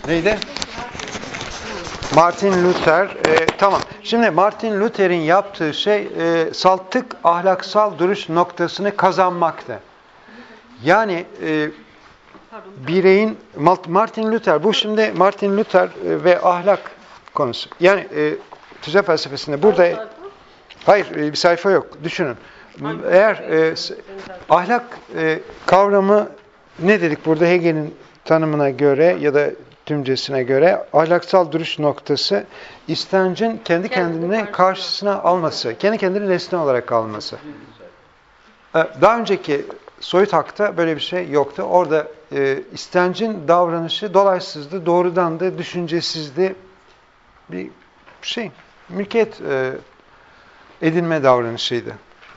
Neydi? Martin Luther. Tamam. Şimdi Martin Luther'in yaptığı şey saltık ahlaksal duruş noktasını kazanmaktı. Yani bireyin Martin Luther, bu şimdi Martin Luther ve ahlak konusu. Yani tüze felsefesinde burada hayır bir sayfa yok. Düşünün. Eğer ahlak kavramı ne dedik burada Hegel'in tanımına göre ya da tümcesine göre ahlaksal duruş noktası istencin kendi kendini karşısına alması, kendi kendini nesne olarak alması. Daha önceki soyut hakta böyle bir şey yoktu. Orada istencin davranışı dolaysızdı, doğrudandı, düşüncesizdi. Bir şey, mülkiyet edinme davranışıydı.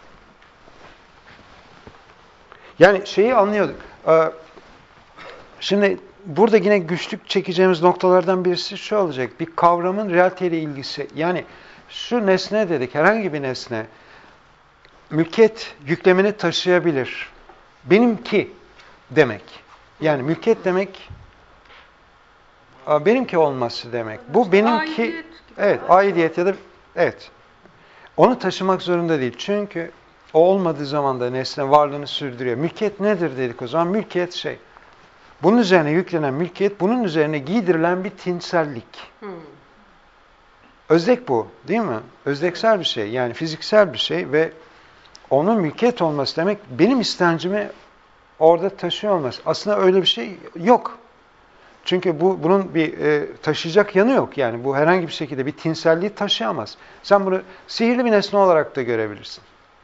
Yani şeyi anlıyorduk. Şimdi burada yine güçlük çekeceğimiz noktalardan birisi şu olacak. Bir kavramın realiteyle ilgisi. Yani şu nesne dedik, herhangi bir nesne mülkiyet yüklemini taşıyabilir. Benimki demek. Yani mülkiyet demek benimki olması demek. Bu benimki, aidiyet. Evet, aidiyet ya da evet. Onu taşımak zorunda değil. Çünkü o olmadığı zaman da nesne varlığını sürdürüyor. Mülkiyet nedir dedik o zaman? Mülkiyet şey. Bunun üzerine yüklenen mülkiyet, bunun üzerine giydirilen bir tinsellik. Özdek bu, değil mi? Özdeksel bir şey, yani fiziksel bir şey ve onun mülkiyet olması demek, benim istencimi orada taşıyor olması. Aslında öyle bir şey yok. Çünkü bunun bir taşıyacak yanı yok. Yani bu herhangi bir şekilde bir tinselliği taşıyamaz. Sen bunu sihirli bir nesne olarak da görebilirsin.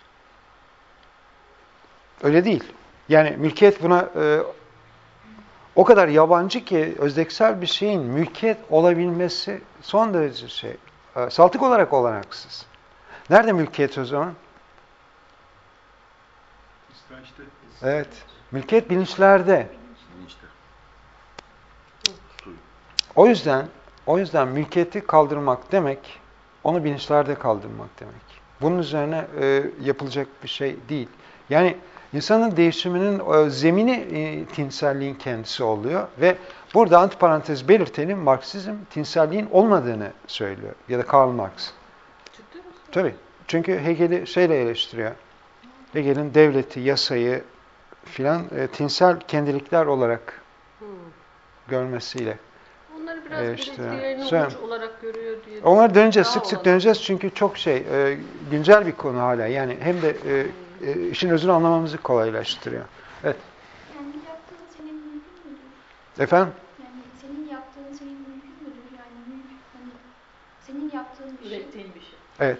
Öyle değil. Yani mülkiyet buna o kadar yabancı ki özdeksel bir şeyin mülkiyet olabilmesi son derece saltık olarak olanaksız. Nerede mülkiyet o zaman? İstençte. Evet. Mülkiyet bilinçlerde. O yüzden mülkiyeti kaldırmak demek, onu bilinçlerde kaldırmak demek. Bunun üzerine yapılacak bir şey değil. Yani insanın değişiminin zemini tinselliğin kendisi oluyor ve burada antiparantez belirtelim, Marksizm tinselliğin olmadığını söylüyor ya da Karl Marx. Ciddi misin? Tabii. Çünkü Hegel'i şeyle eleştiriyor. Hegel'in devleti, yasayı filan tinsel kendilikler olarak görmesiyle. Onları biraz İşte, bilekliğini uç olarak görüyor diye. Onlara döneceğiz, sık sık döneceğiz çünkü çok güncel bir konu hala. Yani hem de işin özünü anlamamızı kolaylaştırıyor. Evet. Yani yaptığın senin mümkün müdür? Efendim? Yani senin yaptığın senin mümkün müdür? Yani hani senin yaptığın bir şey. Ürettiğin bir şey. Evet.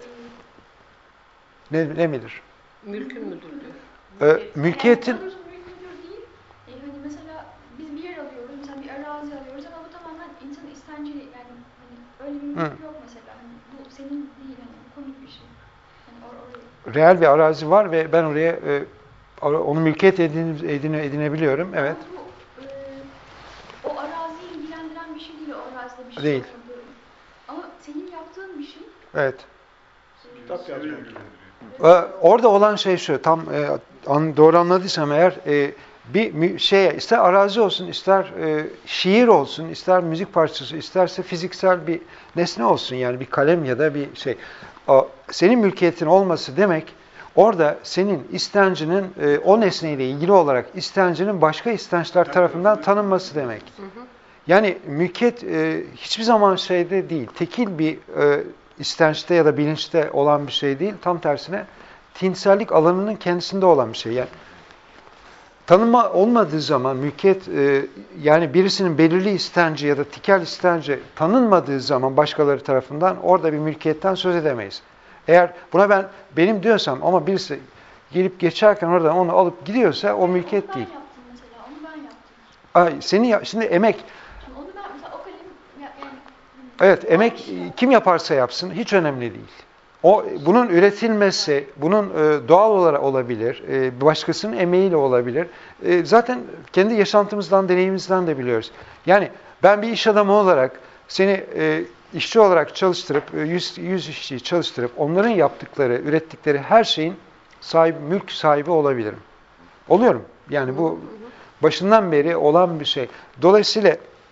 Ne midir? Mülkün müdür diyor. Mülkiyetin... Yani mülkün müdür değil. Hani mesela biz bir yer alıyoruz, mesela bir arazi alıyoruz ama bu tamamen insanın istenciyle, yani hani öyle bir mülk yok mesela. Hani bu senin değil, hani bu komik bir şey. Hani Real bir arazi var ve ben oraya onu mülkiyet edinebiliyorum. Evet. Ama bu o araziyi ilgilendiren bir şey değil, o arazide bir şey değil. Ama senin yaptığın bir şey. Evet. Kitap yazmak. Orada olan şey şu, tam doğru anladıysam eğer, bir şeye, ister arazi olsun, ister şiir olsun, ister müzik parçası, isterse fiziksel bir nesne olsun, yani bir kalem ya da bir şey. Senin mülkiyetin olması demek, orada senin istencinin, o nesneyle ilgili olarak istencinin başka istençler tarafından tanınması demek. Yani mülkiyet hiçbir zaman şeyde değil, tekil bir istençte ya da bilinçte olan bir şey değil, tam tersine tinsellik alanının kendisinde olan bir şey. Yani tanıma olmadığı zaman mülkiyet, yani birisinin belirli istenci ya da tikel istenci tanınmadığı zaman başkaları tarafından orada bir mülkiyetten söz edemeyiz. Eğer buna benim diyorsam ama birisi gelip geçerken oradan onu alıp gidiyorsa o mülkiyet değil. Ben yaptım mesela, onu ben yaptım. Şimdi emek... Onu ben mesela o kalem yani... Evet, emek kim yaparsa yapsın hiç önemli değil. Bunun üretilmesi, bunun doğal olarak olabilir, başkasının emeğiyle olabilir. Zaten kendi yaşantımızdan, deneyimimizden de biliyoruz. Yani ben bir iş adamı olarak seni işçi olarak çalıştırıp, 100 işçiyi çalıştırıp onların yaptıkları, ürettikleri her şeyin mülk sahibi olabilirim. Oluyorum. Yani bu başından beri olan bir şey. Dolayısıyla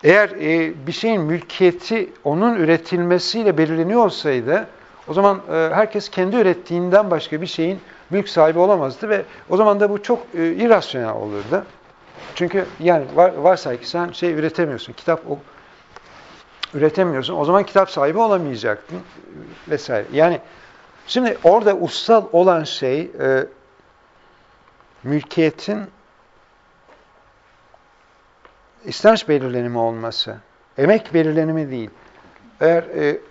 eğer bir şeyin mülkiyeti onun üretilmesiyle belirleniyor olsaydı, o zaman herkes kendi ürettiğinden başka bir şeyin mülk sahibi olamazdı ve o zaman da bu çok irrasyonel olurdu. Çünkü yani varsay ki sen şey üretemiyorsun, kitap üretemiyorsun, o zaman kitap sahibi olamayacaktın vesaire. Yani şimdi orada ussal olan şey mülkiyetin istenç belirlenimi olması, emek belirlenimi değil. Eğer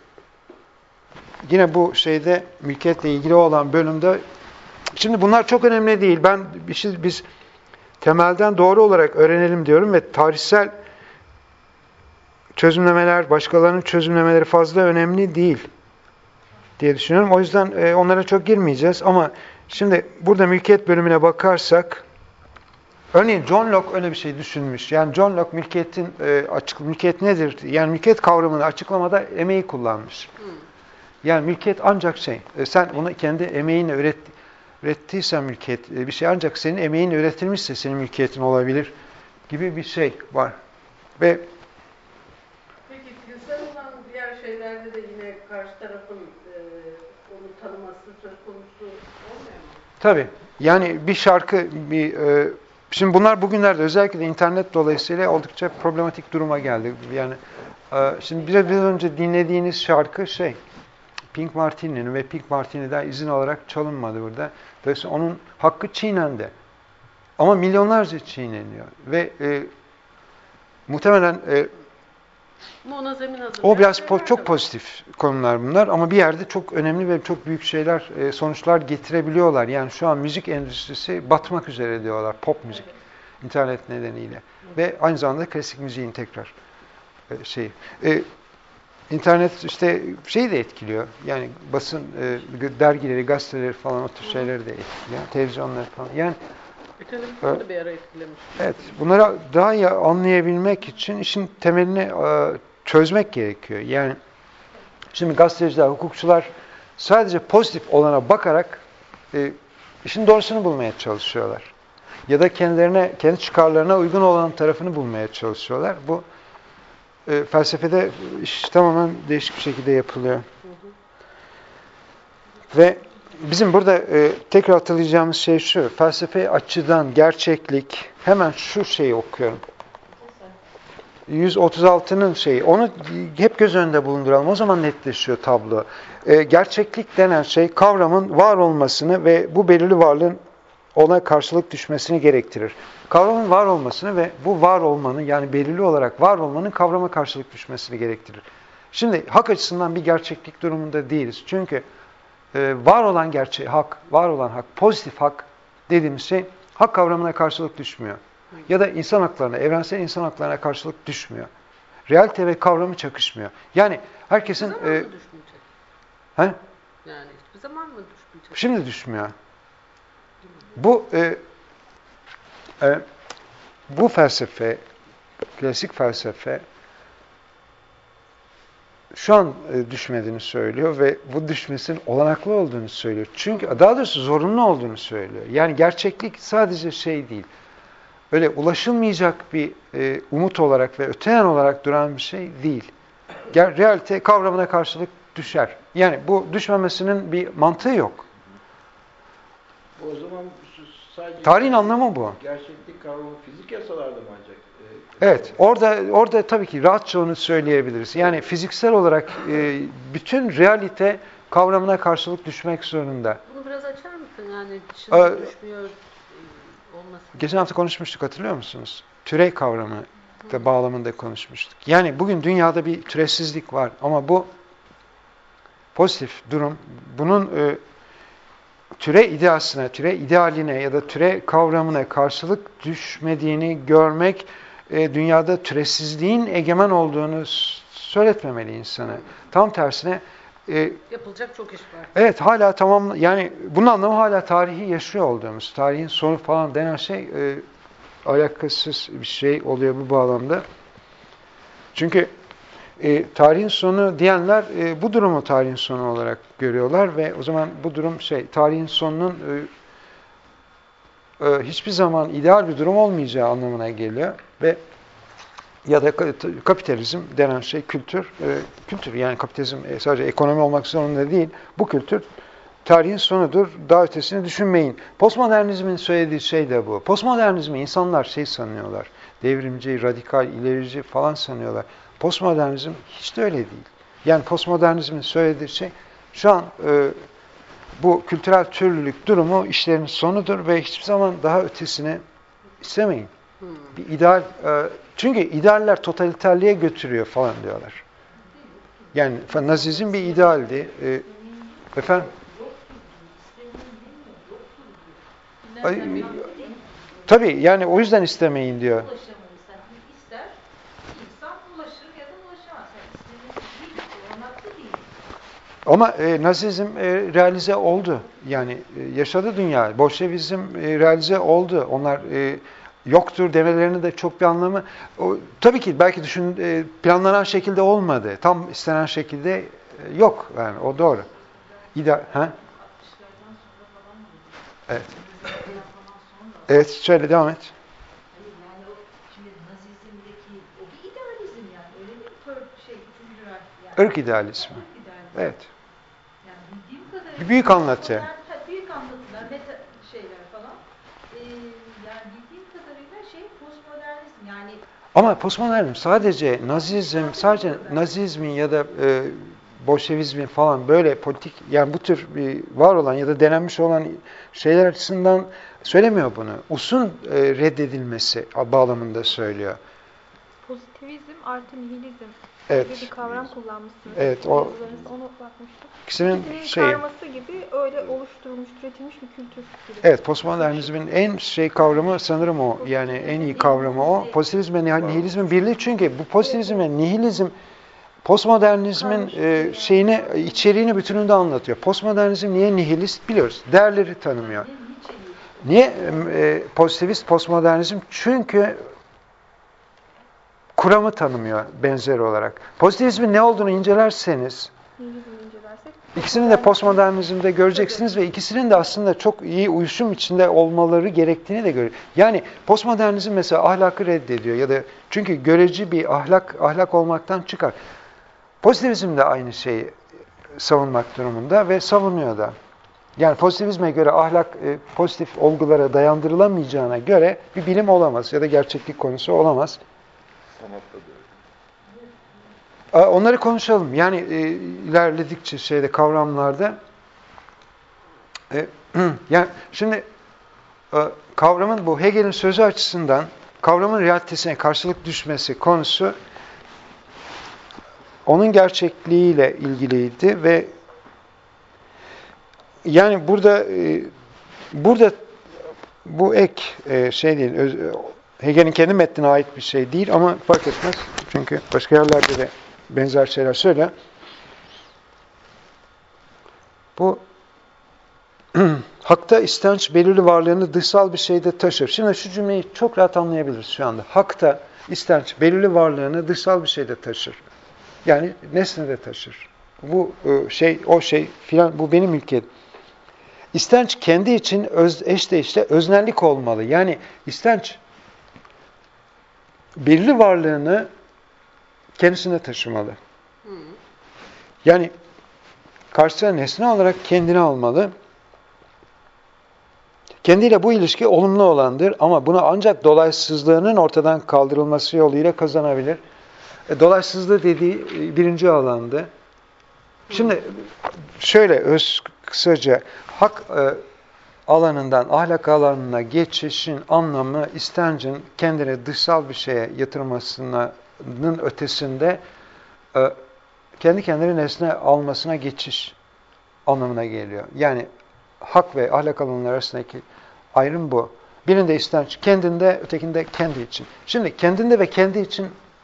yine bu şeyde mülkiyetle ilgili olan bölümde, şimdi bunlar çok önemli değil. Biz temelden doğru olarak öğrenelim diyorum ve tarihsel çözümlemeler, başkalarının çözümlemeleri fazla önemli değil diye düşünüyorum. O yüzden onlara çok girmeyeceğiz ama şimdi burada mülkiyet bölümüne bakarsak, örneğin John Locke öyle bir şey düşünmüş. Yani John Locke mülkiyet nedir? Yani mülkiyet kavramını açıklamada emeği kullanmış. Yani mülkiyet ancak sen bunu kendi emeğinle ürettiysen mülkiyet bir şey ancak senin emeğinle üretilmişse senin mülkiyetin olabilir gibi bir şey var. Ve peki fiziksel olan diğer şeylerde de yine karşı tarafın onu tanıması söz konusu olmuyor mu? Tabii. Yani bir şarkı, şimdi bunlar bugünlerde özellikle de internet dolayısıyla oldukça problematik duruma geldi. Yani şimdi biraz önce dinlediğiniz şarkı Pink Martini'nin ve Pink Martini'den izin alarak çalınmadı burada. Dolayısıyla onun hakkı çiğnendi. Ama milyonlarca çiğneniyor. Ve muhtemelen ona zemin o biraz çok pozitif konular bunlar ama bir yerde çok önemli ve çok büyük sonuçlar getirebiliyorlar. Yani şu an müzik endüstrisi batmak üzere diyorlar. Pop müzik. İnternet nedeniyle. Ve aynı zamanda klasik müziğin tekrar İnternet işte de etkiliyor. Yani basın, dergileri, gazeteleri falan o tür şeyleri de etkiliyor. Televizyonları falan. Yani televizyonu da bir ara etkilemiş. Evet. Bunları daha iyi anlayabilmek için işin temelini çözmek gerekiyor. Yani şimdi gazeteciler, hukukçular sadece pozitif olana bakarak işin doğrusunu bulmaya çalışıyorlar. Ya da kendi çıkarlarına uygun olan tarafını bulmaya çalışıyorlar. Bu felsefede iş tamamen değişik bir şekilde yapılıyor. Ve bizim burada tekrar hatırlayacağımız şey şu, felsefe açıdan gerçeklik, hemen şu şeyi okuyorum. 136'nın onu hep göz önünde bulunduralım. O zaman netleşiyor tablo. Gerçeklik denen şey kavramın var olmasını ve bu belirli varlığın ona karşılık düşmesini gerektirir. Kavramın var olmasını ve bu var olmanın yani belirli olarak var olmanın kavrama karşılık düşmesini gerektirir. Şimdi hak açısından bir gerçeklik durumunda değiliz. Çünkü var olan var olan hak, pozitif hak dediğimiz şey hak kavramına karşılık düşmüyor. Ya da insan haklarına, evrensel insan haklarına karşılık düşmüyor. Realite ve kavramı çakışmıyor. Yani herkesin... Hiçbir zaman mı düşmeyecek? He? Yani hiçbir zaman mı düşmeyecek? Şimdi düşmüyor. Bu felsefe, klasik felsefe şu an düşmediğini söylüyor ve bu düşmesinin olanaklı olduğunu söylüyor. Çünkü daha doğrusu zorunlu olduğunu söylüyor. Yani gerçeklik sadece değil. Öyle ulaşılmayacak bir umut olarak ve öteyen olarak duran bir şey değil. Realite kavramına karşılık düşer. Yani bu düşmemesinin bir mantığı yok. O zaman sadece tarihin anlamı bu. Gerçeklik kavramı fizik yasalarda mı ancak? Evet, orada tabii ki rahatça onu söyleyebiliriz. Yani fiziksel olarak bütün realite kavramına karşılık düşmek zorunda. Bunu biraz açar mısın? Yani dışında düşmüyor olması. Geçen hafta konuşmuştuk, hatırlıyor musunuz? Türev kavramı da bağlamında konuşmuştuk. Yani bugün dünyada bir türevsizlik var ama bu pozitif durum. Bunun türe ideasına, türe idealine ya da türe kavramına karşılık düşmediğini görmek dünyada türesizliğin egemen olduğunu söyletmemeli insana. Tam tersine yapılacak çok iş var. Evet, hala yani bunun anlamı hala tarihi yaşıyor olduğumuz, tarihin sonu falan denen şey alakasız bir şey oluyor bu bağlamda. Çünkü tarihin sonu diyenler bu durumu tarihin sonu olarak görüyorlar ve o zaman bu durum tarihin sonunun hiçbir zaman ideal bir durum olmayacağı anlamına geliyor ve ya da kapitalizm denen şey kültür. Kültür yani kapitalizm sadece ekonomi olmak zorunda değil. Bu kültür tarihin sonudur. Daha ötesini düşünmeyin. Postmodernizmin söylediği şey de bu. Postmodernizmi insanlar şey sanıyorlar. Devrimci, radikal, ilerici falan sanıyorlar. Postmodernizm hiç de öyle değil. Yani postmodernizmin söylediği şey şu an bu kültürel türlülük durumu işlerin sonudur ve hiçbir zaman daha ötesini istemeyin. Bir ideal, çünkü idealler totaliterliğe götürüyor falan diyorlar. Yani Nazizm bir idealdi. Efendim? Tabii yani o yüzden istemeyin diyor. İster insan ulaşır ya da ulaşamaz. Ama Nazizm realize oldu. Yani yaşadı dünya. Bolşevizm realize oldu. Onlar yoktur demelerinin de çok bir anlamı. Tabii ki belki planlanan şekilde olmadı. Tam istenen şekilde yok. Yani o doğru. Evet. Evet, şöyle devam et. Yani o şimdi Nazizm'deki o bir idealizm yani öyle bir üçüncü yani. Irk idealizmi. Evet. Yani bildiğim kadarıyla Büyük anlatı. Büyük anlatılar, meta şeyler falan. Yani bildiğim kadarıyla postmodernizm yani. Ama postmodernizm sadece Nazizmin ya da Bolşevizmin falan böyle politik yani bu tür var olan ya da denenmiş olan şeyler açısından söylemiyor bunu. Usun reddedilmesi bağlamında söylüyor. Pozitivizm artı nihilizm Evet. diye bir kavram kullanmışsınız. Evet, Ona bakmıştım. İkisinin karması gibi öyle oluşturulmuş, türetilmiş bir kültür gibi. Evet, postmodernizmin en kavramı sanırım o. Yani en iyi kavramı o. Pozitivizm ve nihilizmin birliği çünkü bu pozitivizm ve nihilizm postmodernizmin içeriğini bütününde anlatıyor. Postmodernizm niye nihilist biliyoruz. Değerleri tanımıyor. Niye pozitivist postmodernizm? Çünkü kuramı tanımıyor benzer olarak. Pozitivizmin ne olduğunu incelerseniz ikisini de postmodernizmde göreceksiniz ve ikisinin de aslında çok iyi uyuşum içinde olmaları gerektiğini de görüyor. Yani postmodernizm mesela ahlakı reddediyor ya da çünkü göreci bir ahlak olmaktan çıkar. Pozitivizm de aynı şeyi savunmak durumunda ve savunuyor da. Yani pozitivizme göre ahlak pozitif olgulara dayandırılamayacağına göre bir bilim olamaz ya da gerçeklik konusu olamaz. Onları konuşalım. Yani ilerledikçe kavramlarda yani şimdi kavramın bu Hegel'in sözü açısından kavramın realitesine karşılık düşmesi konusu onun gerçekliğiyle ilgiliydi ve yani burada bu ek değil, Hegel'in kendi metnine ait bir şey değil ama fark etmez. Çünkü başka yerlerde de benzer şeyler söyle. Bu hakta istenç belirli varlığını dışsal bir şeyde taşır. Şimdi şu cümleyi çok rahat anlayabiliriz şu anda. Hakta istenç belirli varlığını dışsal bir şeyde taşır. Yani nesnede taşır. Bu o şey filan bu benim ülkem. İstenç kendi için eşdeğişte öznellik olmalı. Yani istenç belirli varlığını kendisine taşımalı. Yani karşısına nesne olarak kendini almalı. Kendiyle bu ilişki olumlu olandır ama bunu ancak dolaysızlığının ortadan kaldırılması yoluyla kazanabilir. Dolaysızlığı dediği birinci alandı. Şimdi şöyle kısaca hak alanından ahlak alanına geçişin anlamı istencin kendine dışsal bir şeye yatırmasının ötesinde kendi kendine nesne almasına geçiş anlamına geliyor. Yani hak ve ahlak alanları arasındaki ayrım bu. Birinde istenç kendinde, ötekinde kendi için. Şimdi kendinde ve kendi için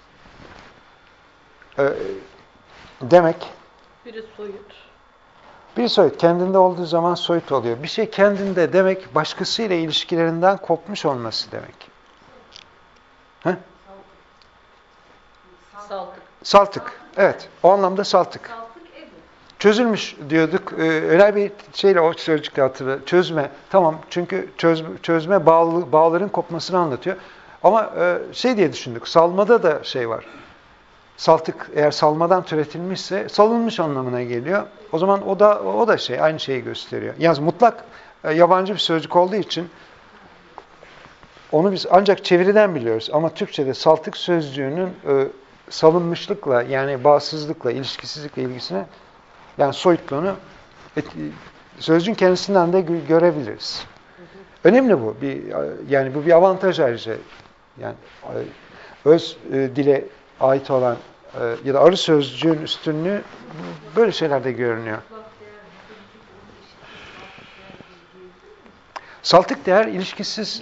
demek biri soyut. Bir soyut kendinde olduğu zaman soyut oluyor. Bir şey kendinde demek başkasıyla ilişkilerinden kopmuş olması demek. He? Saltık. Evet. O anlamda saltık. Çözülmüş diyorduk. Öyle bir şeyle o sözcükle hatırla. Çözme. Tamam. Çünkü çözme bağların kopmasını anlatıyor. Ama şey diye düşündük, salmada da şey var. Saltık eğer salmadan türetilmişse salınmış anlamına geliyor. O zaman o da şey aynı şeyi gösteriyor. Yalnız mutlak yabancı bir sözcük olduğu için onu biz ancak çeviriden biliyoruz. Ama Türkçe'de saltık sözcüğünün salınmışlıkla yani bağımsızlıkla, ilişkisizlikle ilgisine yani soyutluğunu sözcüğün kendisinden de görebiliriz. Önemli bu. Yani bu bir avantaj ayrıca. Yani öz dile ait olan ya da arı sözcüğün üstünlüğü böyle şeylerde görünüyor. Saltık değer ilişkisiz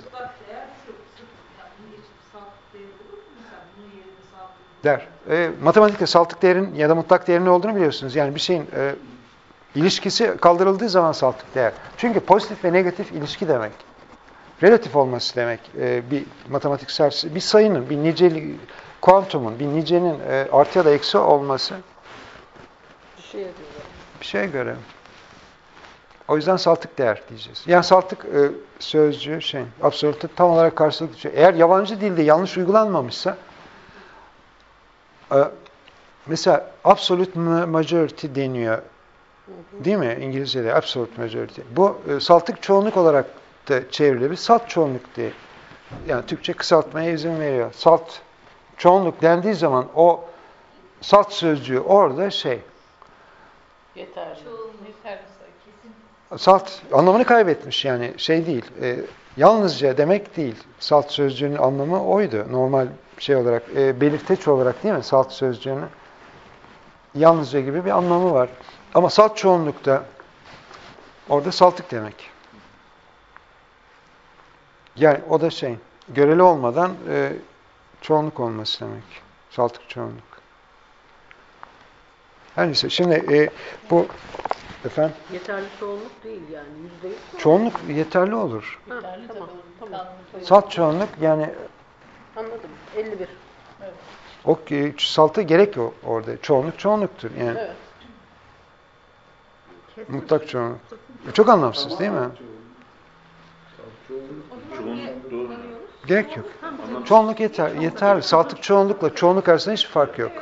der. Matematikte saltık değerin ya da mutlak değerin ne olduğunu biliyorsunuz. Yani bir şeyin ilişkisi kaldırıldığı zaman saltık değer. Çünkü pozitif ve negatif ilişki demek. Relatif olması demek. Bir matematiksel bir sayının, bir niceli, kuantumun, bir nicenin artı ya da eksi olması bir şeye göre. O yüzden saltık değer diyeceğiz. Yani saltık sözcüğü absolute tam olarak karşılıklı şey. Eğer yabancı dilde yanlış uygulanmamışsa mesela absolute majority deniyor. Değil mi? İngilizce'de absolute majority. Bu saltık çoğunluk olarak da çevrilebilir. Salt çoğunluk diye. Yani Türkçe kısaltmaya izin veriyor. Salt çoğunluk dendiği zaman o salt sözcüğü orada Yeterli. Salt anlamını kaybetmiş yani değil. Yalnızca demek değil. Salt sözcüğünün anlamı oydu. Normal olarak belirteç olarak değil mi? Salt sözcüğünün yalnızca gibi bir anlamı var. Ama salt çoğunlukta orada saltık demek. Yani o da göreli olmadan çoğunluk olması demek. Saltık çoğunluk. Her neyse şimdi bu efendim Yeterli çoğunluk değil yani %100. Çoğunluk yeterli olur. Tamam. Salt çoğunluk yani Anladım. 51. Evet. O salta gerek yok orada. Çoğunluk çoğunluktur. Yani Evet. mutlak çoğunluk. Çok anlamsız değil mi? Gerek yok. Çoğunluk yeterli. Saltık çoğunlukla çoğunluk arasında hiçbir fark yok.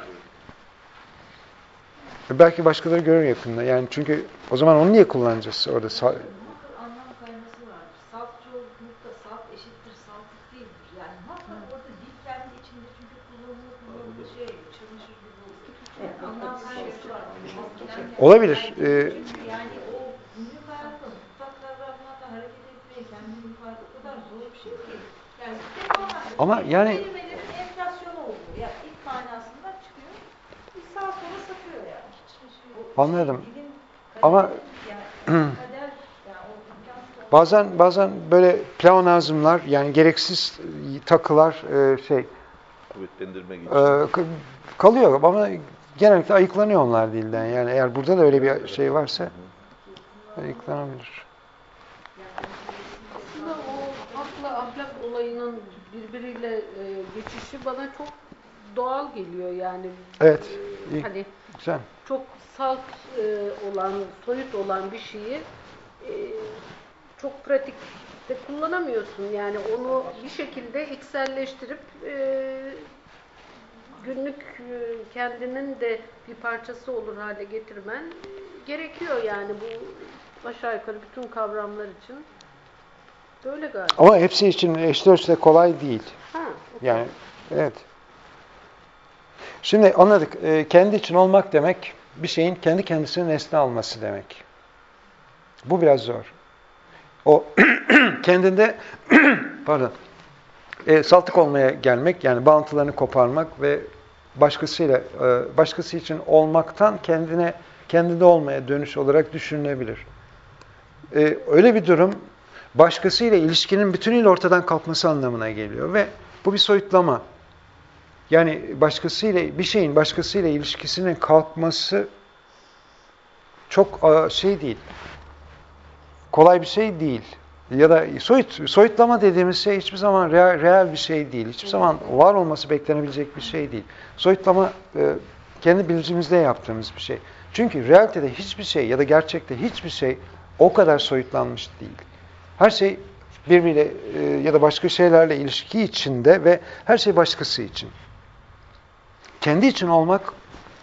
Belki başkaları görür yakında. Yani çünkü o zaman onu niye kullanacağız orada? Anlam kayması var. Salt çoğunlukta salt eşittir saltık değildir. Yani muhakkak orada dil kendi içinde çünkü kullanımı çamaşır gibi olur. Anlam kayması var. Olabilir. Yani o günlük hayatta mutlak kavramlarla hareket etmeye kendini ifade o kadar zor bir şey ki. Yani Ama yani kelimelerin enflasyonu oluyor. Yani ilk manasında çıkıyor. Bir sağa sola sapıyor yani. Anladım. Ama bazen böyle pleonazmlar yani gereksiz takılar kuvvetlendirme için kalıyor ama genellikle ayıklanıyor onlar dilden. Yani eğer burada da öyle bir şey varsa ayıklanabilir. Aslında o akla ahlak olayının birbiriyle geçişi bana çok doğal geliyor yani. Evet. İyi. Hani Güzel. çok salt olan, soyut olan bir şeyi çok pratikte kullanamıyorsun. Yani onu bir şekilde içselleştirip günlük kendinin de bir parçası olur hale getirmen gerekiyor yani bu aşağı yukarı bütün kavramlar için böyle galiba. Ama hepsi için eşit ölçüde kolay değil. Okay. Yani evet. Şimdi anladık. Kendi için olmak demek bir şeyin kendi kendisine nesne alması demek. Bu biraz zor. O kendinde saltık olmaya gelmek yani bağıntılarını koparmak ve başkası için olmaktan kendinde olmaya dönüş olarak düşünülebilir. Öyle bir durum başkasıyla ilişkinin bütünüyle ortadan kalkması anlamına geliyor ve bu bir soyutlama. Yani bir şeyin başkasıyla ilişkisinin kalkması çok değil. Kolay bir şey değil. Ya da soyutlama dediğimiz şey hiçbir zaman reel bir şey değil. Hiçbir zaman var olması beklenebilecek bir şey değil. Soyutlama kendi bilincimizde yaptığımız bir şey. Çünkü realitede hiçbir şey ya da gerçekte hiçbir şey o kadar soyutlanmış değil. Her şey birbiriyle ya da başka şeylerle ilişki içinde ve her şey başkası için. Kendi için olmak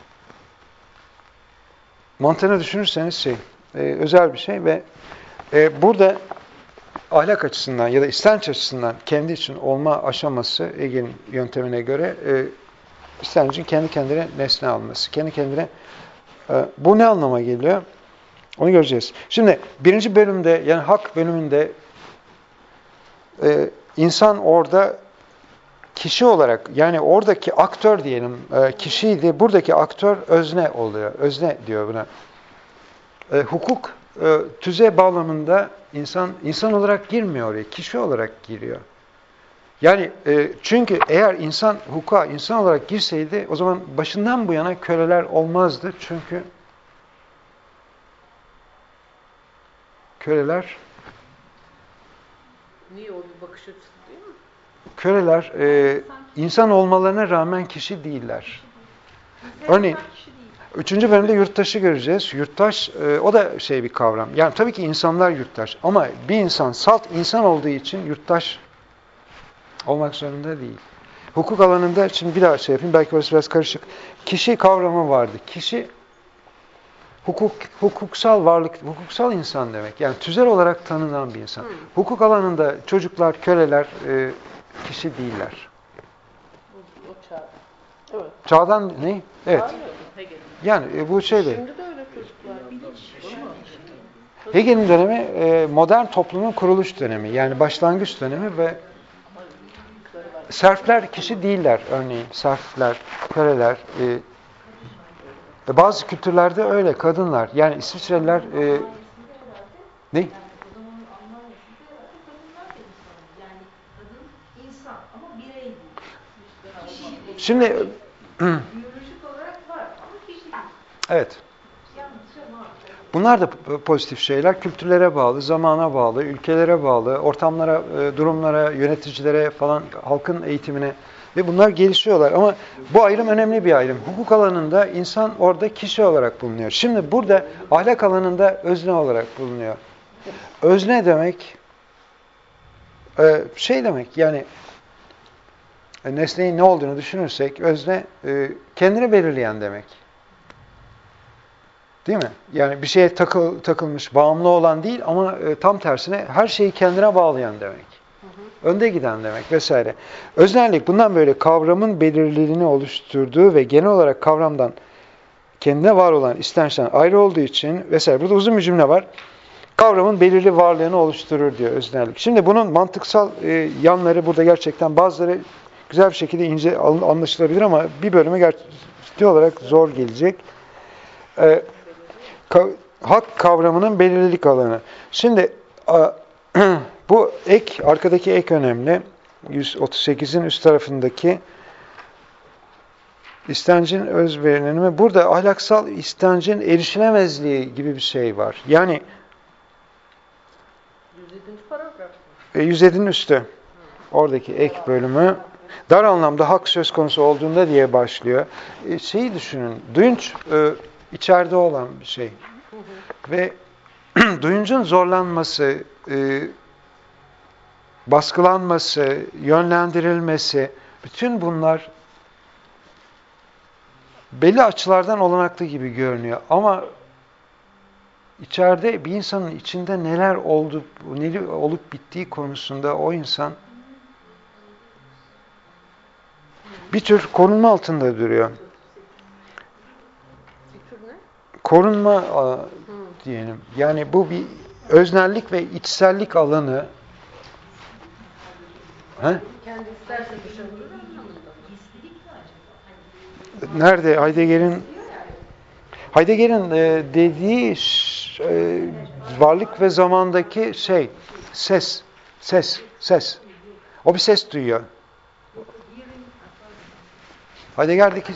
mantığını düşünürseniz özel bir şey ve burada ahlak açısından ya da istenç açısından kendi için olma aşaması Hegel'in yöntemine göre istencin kendi kendine nesne alması. Kendi kendine bu ne anlama geliyor? Onu göreceğiz. Şimdi birinci bölümde yani hak bölümünde insan orada kişi olarak yani oradaki aktör diyelim kişiydi. Buradaki aktör özne oluyor. Özne diyor buna. Hukuk tüze bağlamında insan olarak girmiyor oraya. Kişi olarak giriyor. Yani çünkü eğer insan hukuka insan olarak girseydi o zaman başından bu yana köleler olmazdı. Çünkü köleler Niye o bir bakış açısı değil mi? köleler insan olmalarına rağmen kişi değiller. Örneğin 3. bölümde yurttaşı göreceğiz. Yurttaş o da bir kavram. Yani tabii ki insanlar yurttaş ama bir insan salt insan olduğu için yurttaş olmak zorunda değil. Hukuk alanında şimdi bir daha yapayım. Belki orası biraz karışık. Kişi kavramı vardı. Kişi hukuksal varlık, hukuksal insan demek. Yani tüzel olarak tanınan bir insan. Hukuk alanında çocuklar, köleler kişi değiller. O çağ. Evet. Çağdan ne? Evet. Yani bu Şimdi de öyle çocuklar. Hegel'in dönemi modern toplumun kuruluş dönemi. Yani başlangıç dönemi ve serfler kişi değiller. Örneğin serfler, köleler. Bazı kültürlerde öyle kadınlar. Yani İsviçreliler ne? Şimdi Biyolojik olarak var ama kişi değil. evet. Bunlar da pozitif şeyler. Kültürlere bağlı, zamana bağlı, ülkelere bağlı, ortamlara, durumlara, yöneticilere falan, halkın eğitimine ve bunlar gelişiyorlar. Ama bu ayrım önemli bir ayrım. Hukuk alanında insan orada kişi olarak bulunuyor. Şimdi burada ahlak alanında özne olarak bulunuyor. Özne demek demek yani nesnenin ne olduğunu düşünürsek özne kendini belirleyen demek. Değil mi? Yani bir şeye takılmış, bağımlı olan değil ama tam tersine her şeyi kendine bağlayan demek. Önde giden demek vesaire. Öznelik bundan böyle kavramın belirliliğini oluşturduğu ve genel olarak kavramdan kendine var olan istençten ayrı olduğu için vesaire. Burada uzun bir cümle var. Kavramın belirli varlığını oluşturur diyor öznelik. Şimdi bunun mantıksal yanları burada gerçekten bazıları güzel bir şekilde ince anlaşılabilir ama bir bölüme ciddi olarak zor gelecek. Hak kavramının belirlilik alanı. Şimdi bu arkadaki ek önemli. 138'in üst tarafındaki istencin özverilimi. Burada ahlaksal istencin erişilemezliği gibi bir şey var. Yani 107. paragraf. 107'nin üstü. Oradaki ek bölümü. Dar anlamda hak söz konusu olduğunda diye başlıyor. Şeyi düşünün. Duyunç içeride olan bir şey. Ve duyuncun zorlanması, baskılanması, yönlendirilmesi, bütün bunlar belli açılardan olanaklı gibi görünüyor. Ama içeride bir insanın içinde neler olup bittiği konusunda o insan bir tür korunma altında duruyor. Korunma diyelim. Yani bu bir öznellik ve içsellik alanı. Kendi isterse dışarıda. Nerede? Heidegger'in dediği varlık ve zamandaki ses. O bir ses duyuyor. Heidegger'deki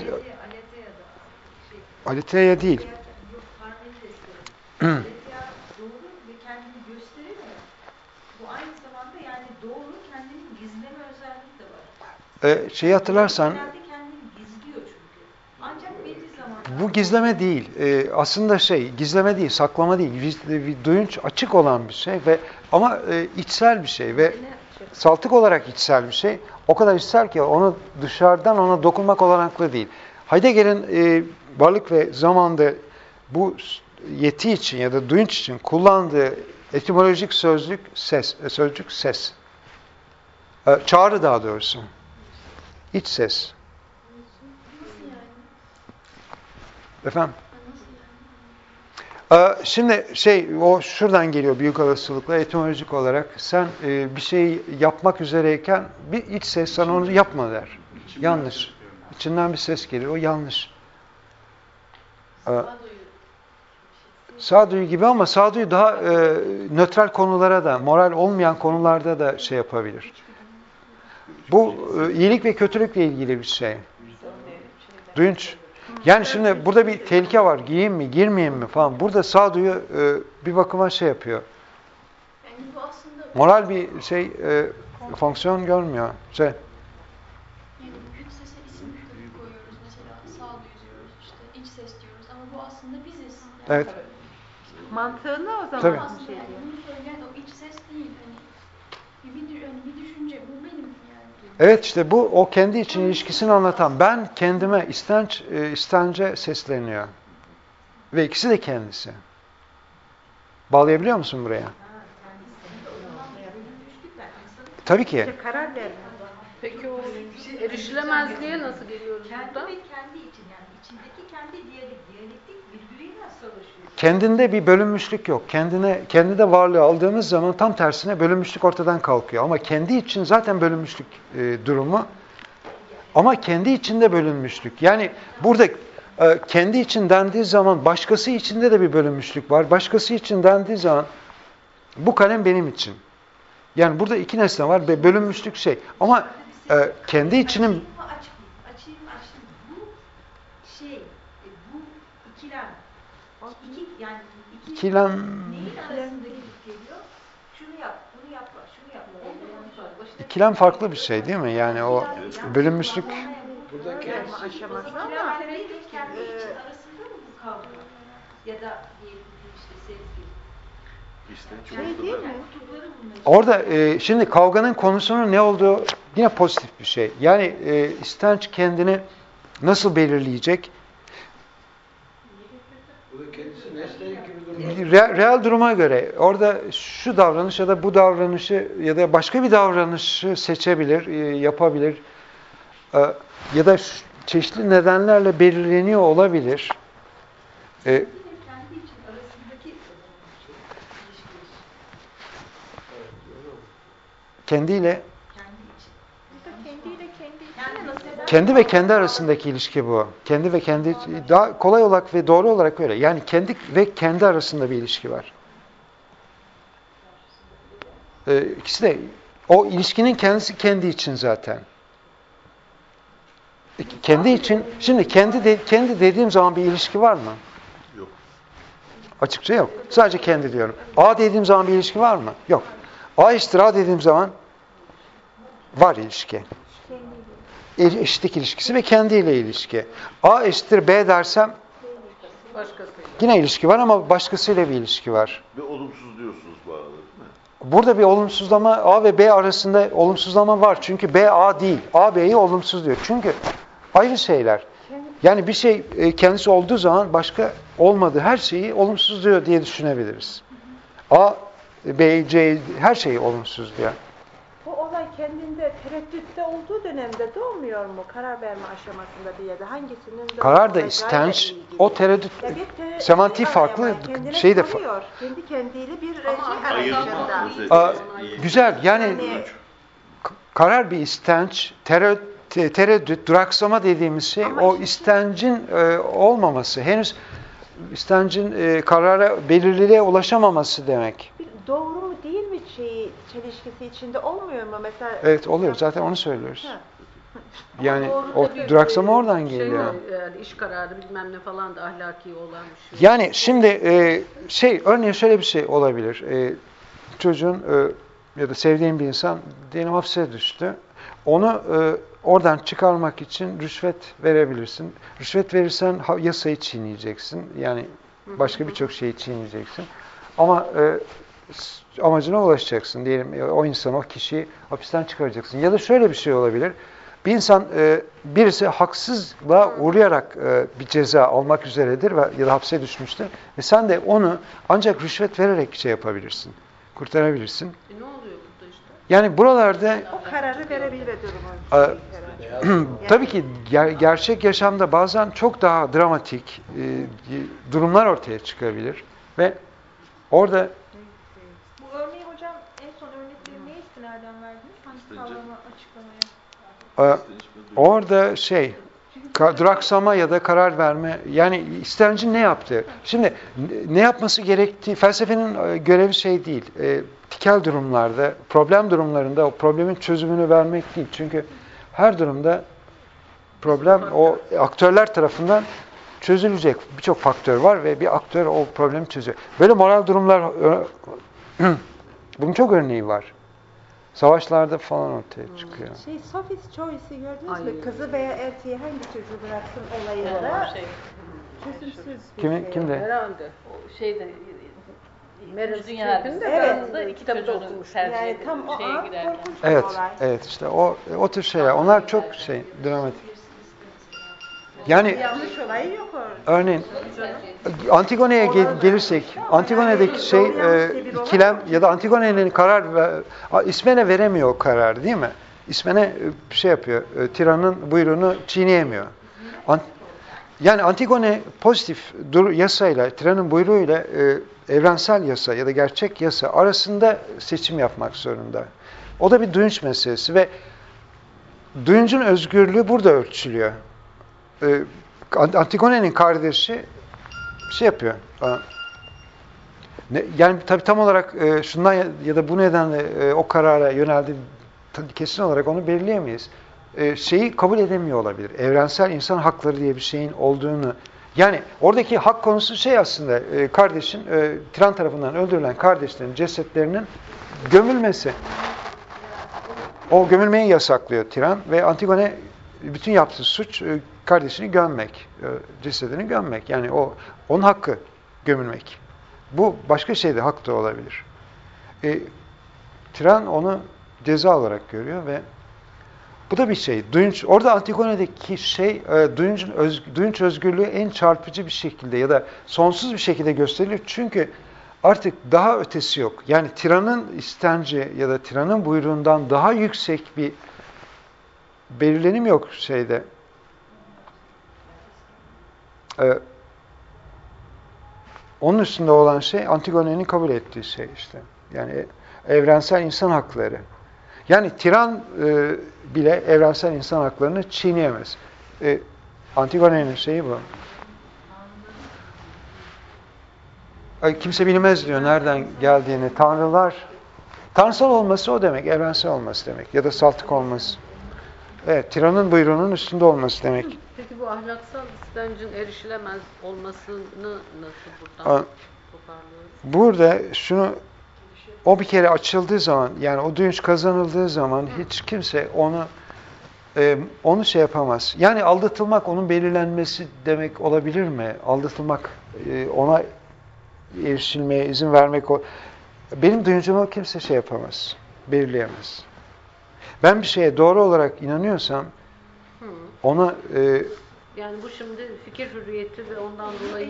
Aletheia değil. Doğru ve kendini gösteremiyor. Bu aynı zamanda yani doğru kendini gizleme özelliği de var. Şeyi hatırlarsan Kendi kendini gizliyor çünkü. Ancak belli zaman Bu gizleme değil. Aslında gizleme değil, saklama değil. Bir duyunç açık olan bir şey ama içsel bir şey ve saltık olarak içsel bir şey. O kadar içsel ki onu dışarıdan ona dokunmak olanaklı değil. Heidegger'in varlık ve zamanda bu yeti için ya da duyunç için kullandığı etimolojik sözcük ses. Çağrı daha doğrusu. İç ses. Efendim? Şimdi o şuradan geliyor büyük olasılıkla etimolojik olarak. Sen bir şeyi yapmak üzereyken bir iç ses sana onu yapma der. Yanlış. İçinden bir ses gelir. O yanlış. Sağduyu gibi ama sağduyu daha nötral konulara da, moral olmayan konularda da şey yapabilir. Bu iyilik ve kötülükle ilgili bir şey. Duyunç. Yani şimdi burada bir tehlike var. Giyeyim mi, girmeyeyim mi falan. Burada sağduyu bir bakıma şey yapıyor. Yani bu aslında Moral bir fonksiyon görmüyor. yani güç sese isim koyuyoruz mesela sağduyu diyoruz işte iç ses diyoruz ama bu aslında biziz. Yani Evet. Mantığını o zaman Tabii. aslında yani bunu söyleyen o iç ses değil hani bir düşünce bu benim yani. Evet işte bu o kendi için ilişkisini anlatan. Ben kendime istence sesleniyor. Ve ikisi de kendisi. Bağlayabiliyor musun buraya? Tabii ki. karar verme. Peki o erişilemezliğe nasıl geliyoruz Kendi burada? ve kendi için yani içindeki kendi diyalektik birbiriyle savaşıyor. Kendinde bir bölünmüşlük yok. Kendinde varlığı aldığımız zaman tam tersine bölünmüşlük ortadan kalkıyor. Ama kendi için zaten bölünmüşlük durumu. Ama kendi içinde bölünmüşlük. Yani burada kendi için dendiği zaman başkası içinde de bir bölünmüşlük var. Başkası için dendiği zaman bu kalem benim için. Yani burada iki nesne var ve bölünmüşlük şey. Ama kendi içinin Açayım. Bu bu ikilem. Yani ikilem neyin arasında gidip geliyor? Şunu yap, bunu yapma, şunu yapma. ikilem farklı bir şey değil mi? Yani o bölünmüşlük Buradaki aşaması İkilem ama kendi için arasında mı bu kavga? Ya da diyelim işte sevgi. değil mi? orada şimdi kavganın konusunun ne olduğu yine pozitif bir şey. Yani istenç kendini nasıl belirleyecek? burada kendisi nesne gibi duruyor. Real duruma göre orada şu davranış ya da bu davranışı ya da başka bir davranışı seçebilir, yapabilir. Ya da çeşitli nedenlerle belirleniyor olabilir. Kendi için arasındaki ilişkiler. Kendiyle Kendiyle kendi ve kendi arasındaki ilişki bu. Kendi ve kendi daha kolay olarak ve doğru olarak öyle. Yani kendi ve kendi arasında bir ilişki var. İkisi de o ilişkinin kendisi kendi için zaten. Kendi için şimdi kendi dediğim zaman bir ilişki var mı? Yok. Açıkça yok. Sadece kendi diyorum. A dediğim zaman bir ilişki var mı? Yok. A eşittir A dediğim zaman var ilişki. Eşitlik ilişkisi ve kendiyle ilişki. A eşittir B dersem Başkasıyla. yine ilişki var ama başkasıyla bir ilişki var. Ve olumsuz diyorsunuz bu arada değil mi? Burada bir olumsuzlama A ve B arasında olumsuzlama var. Çünkü B A değil. A B'yi olumsuz diyor. Çünkü ayrı şeyler. Yani bir şey kendisi olduğu zaman başka olmadığı her şeyi olumsuz diyor diye düşünebiliriz. A, B, C her şeyi olumsuz diyor. Bu olay kendinde tereddütte olduğu dönemde doğmuyor mu? Karar verme aşamasında diye de hangisinin de Karar da istenç, o tereddüt, semantiği farklı, şey de soruyor. Kendi kendiyle bir Ayırma arayışında. özelliği. Güzel yani karar bir istenç, tereddüt, duraksama dediğimiz şey Ama o işte- istencin olmaması, henüz istencin karara, belirliliğe ulaşamaması demek. Bir doğru mu değil mi çelişkisi içinde olmuyor mu? Mesela Evet oluyor zaten onu söylüyoruz. Ha. Yani Doğru o tabii, duraksama oradan şey geliyor. mi, yani iş kararı bilmem ne falan da ahlaki olan bir şey. Yani şimdi örneğin şöyle bir şey olabilir. Çocuğun ya da sevdiğin bir insan diyelim hapse düştü. Onu oradan çıkarmak için rüşvet verebilirsin. Rüşvet verirsen yasayı çiğneyeceksin. Yani başka birçok şeyi çiğneyeceksin. Ama amacına ulaşacaksın. Diyelim o insanı, o kişiyi hapisten çıkaracaksın. Ya da şöyle bir şey olabilir. Bir insan, birisi haksızlığa uğrayarak bir ceza almak üzeredir ya da hapse düşmüştür. Ve sen de onu ancak rüşvet vererek şey yapabilirsin. Kurtarabilirsin. Ne oluyor burada işte? Yani buralarda O kararı verebilme durumu. tabii ki gerçek yaşamda bazen çok daha dramatik durumlar ortaya çıkabilir. Ve orada Bu örneği hocam en son örnekleri ne istinaden verdiniz? Hangi kavrama, açıklamaya? orada duraksama ya da karar verme, yani istenci ne yaptı? Şimdi ne yapması gerektiği, felsefenin görevi şey değil, tikel durumlarda, problem durumlarında o problemin çözümünü vermek değil. Çünkü her durumda problem o aktörler tarafından çözülecek. Birçok faktör var ve bir aktör o problemi çözüyor. Böyle moral durumlar, bunun çok örneği var. Savaşlarda falan ortaya çıkıyor. Sophie's Choice'i gördünüz Ay. mü? Kızı veya erkeği hangi çocuğu bıraksın olayında çözümsüz bir Kimde? Herhalde. O şeyde Meryl Streep'in de Evet. evet. Kitabı da okumuş. Yani tam o an korkunç bir Evet, olay. evet işte o tür şeyler. Onlar çok dramatik. Yani Yanlış olayı yok orada. örneğin Antigone'ye gelirsek, Antigone'deki ikilem ya da Antigone'nin İsmene veremiyor o kararı, değil mi? İsmene yapıyor, tiranın buyruğunu çiğneyemiyor. Yani Antigone pozitif yasayla, tiranın buyruğuyla evrensel yasa ya da gerçek yasa arasında seçim yapmak zorunda. O da bir duyunç meselesi ve duyuncun özgürlüğü burada ölçülüyor. Antigone'nin kardeşi yapıyor. Yani tabii tam olarak şundan ya da bu nedenle o karara yöneldi kesin olarak onu belirleyemeyiz. Şeyi kabul edemiyor olabilir. Evrensel insan hakları diye bir şeyin olduğunu. Yani oradaki hak konusu aslında kardeşin, tiran tarafından öldürülen kardeşlerin cesetlerinin gömülmesi. O gömülmeyi yasaklıyor tiran ve Antigone bütün yaptığı suç kardeşini gömmek, cesedini gömmek. Yani onun hakkı gömülmek. Bu başka şeyde hak da olabilir. Tiran onu ceza olarak görüyor ve bu da bir şey. Duyunç, orada Antigone'deki duyunç özgürlüğü en çarpıcı bir şekilde ya da sonsuz bir şekilde gösteriliyor. Çünkü artık daha ötesi yok. Yani tiranın istenci ya da tiranın buyruğundan daha yüksek bir belirlenim yok şeyde. Onun üstünde olan şey Antigone'nin kabul ettiği şey işte. Yani evrensel insan hakları. Yani tiran bile evrensel insan haklarını çiğneyemez. Antigone'nin şeyi bu. Kimse bilmez diyor nereden geldiğini. Tanrısal olması o demek, evrensel olması demek. Ya da saltık olması. Evet, tiranın buyruğunun üstünde olması demek. Peki bu ahlaksal istencin erişilemez olmasını nasıl buradan toparlıyoruz? Burada o bir kere açıldığı zaman, yani o duyunç kazanıldığı zaman hiç kimse onu yapamaz. Yani aldatılmak onun belirlenmesi demek olabilir mi? Aldatılmak, ona erişilmeye izin vermek benim duyuncumu kimse yapamaz, belirleyemez. Ben bir şeye doğru olarak inanıyorsam ona yani bu şimdi fikir hürriyeti ve ondan dolayı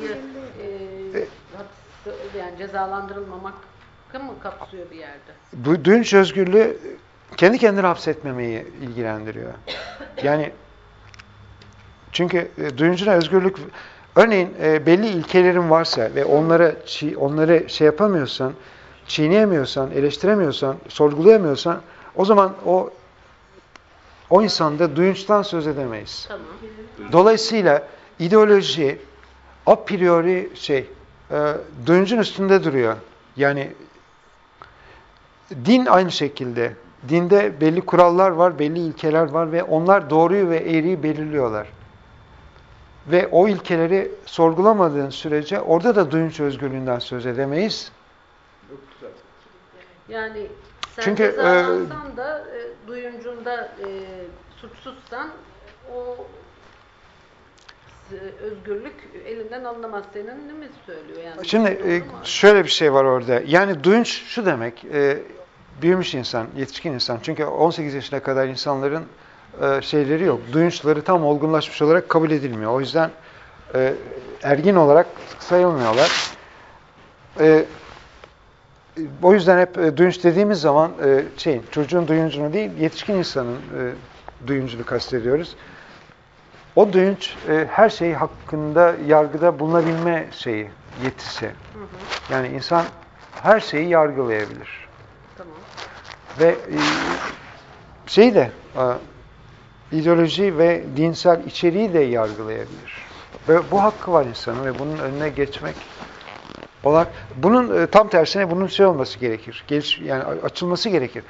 yani cezalandırılmamak mı kapsıyor bir yerde? Duyunç özgürlüğü kendi kendini hapsetmemeyi ilgilendiriyor. Yani çünkü duyuncuna özgürlük, örneğin belli ilkelerin varsa ve onları yapamıyorsan, çiğneyemiyorsan, eleştiremiyorsan, sorgulayamıyorsan o zaman o insanda duyunçtan söz edemeyiz. Tamam. Dolayısıyla ideoloji a priori duyuncun üstünde duruyor. Yani din aynı şekilde. Dinde belli kurallar var, belli ilkeler var ve onlar doğruyu ve eğriyi belirliyorlar. Ve o ilkeleri sorgulamadığın sürece orada da duyunç özgürlüğünden söz edemeyiz. Yani Sen Çünkü cezalansan da duyuncunda suçsuzsan o özgürlük elinden alınamaz. Senin mi söylüyor yani? şimdi Doğru mu? şöyle bir şey var orada. Yani duyunç şu demek, büyümüş insan, yetişkin insan. Çünkü 18 yaşına kadar insanların şeyleri yok. Duyunçları tam olgunlaşmış olarak kabul edilmiyor. O yüzden ergin olarak sayılmıyorlar. O yüzden hep duyunç dediğimiz zaman çocuğun duyuncunu değil, yetişkin insanın duyuncunu kastediyoruz. O duyunç her şey hakkında yargıda bulunabilme yetisi. Yani insan her şeyi yargılayabilir. Tamam. Ve ideoloji ve dinsel içeriği de yargılayabilir. Ve bu hakkı var insanın ve bunun önüne geçmek olarak bunun tam tersine bunun olması gerekir. Yani açılması gerekir.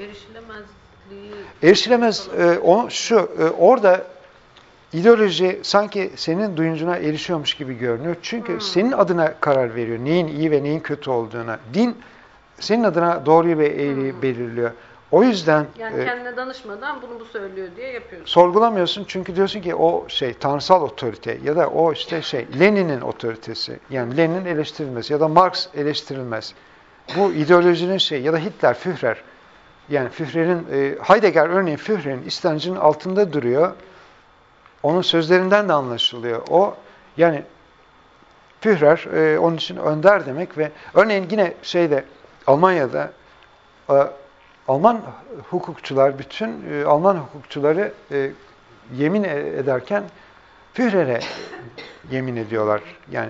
Erişilemez orada ideoloji sanki senin duyuncuna erişiyormuş gibi görünüyor. Çünkü senin adına karar veriyor. Neyin iyi ve neyin kötü olduğuna. Din senin adına doğruyu ve eğriyi belirliyor. O yüzden yani kendine danışmadan bunu söylüyor diye yapıyorsun. Sorgulamıyorsun çünkü diyorsun ki o tanrısal otorite ya da o Lenin'in otoritesi. Yani Lenin eleştirilmez ya da Marx eleştirilmez. Bu ideolojinin ya da Hitler, Führer. Yani Führer'in Heidegger örneğin Führer'in istencinin altında duruyor. Onun sözlerinden de anlaşılıyor. O yani Führer onun için önder demek ve örneğin yine Almanya'da Alman hukukçular, bütün Alman hukukçuları yemin ederken Führer'e yemin ediyorlar. Yani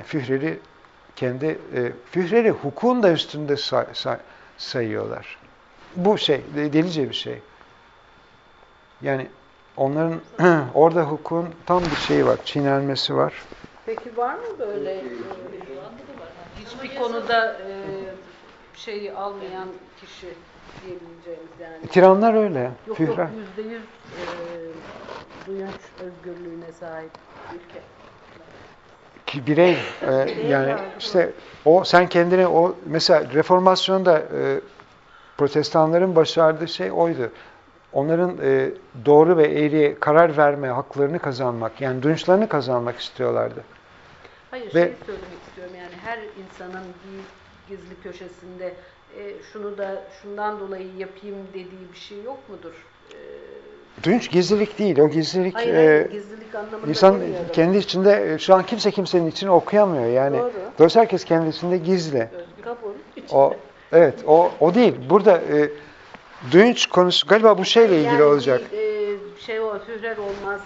Führer'i hukukun da üstünde sayıyorlar. Bu delice bir şey. Yani onların orada hukukun tam bir var, çiğnenmesi var. Peki var mı böyle hiçbir konuda almayan kişi diyebileceğimiz yani? Tiranlar öyle. Yok Führer. %100 duyunç özgürlüğüne sahip ülke. Ki birey yani sen kendini mesela reformasyonda protestanların başardığı oydu. Onların doğru ve eğriye karar verme haklarını kazanmak, yani duyunçlarını kazanmak istiyorlardı. Hayır, söylemek istiyorum yani her insanın bir gizli köşesinde şundan dolayı yapayım dediği bir şey yok mudur? Duyunç gizlilik değil, o gizlilik gizlilik anlamında insan demiyorum. kendi içinde, şu an kimse kimsenin içini okuyamıyor yani. Doğru. Herkes kendisinde gizli. Kabul. O değil. Burada duyunç konusu galiba bu şeyle ilgili olacak. Führer olmaz,